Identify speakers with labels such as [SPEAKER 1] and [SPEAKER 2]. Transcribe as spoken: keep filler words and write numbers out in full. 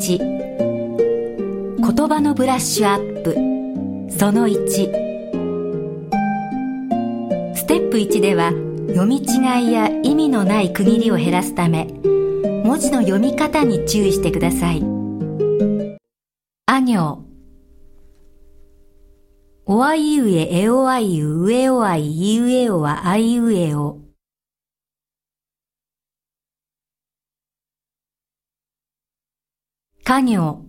[SPEAKER 1] ち、言葉のブラッシュアップ。そのいち。ステップいちでは、読み違いや意味のない区切りを減らすため、文字の読み方に注意してください。あ行。おあいうええおあいううえおあいいうえおはあいうえお。か行。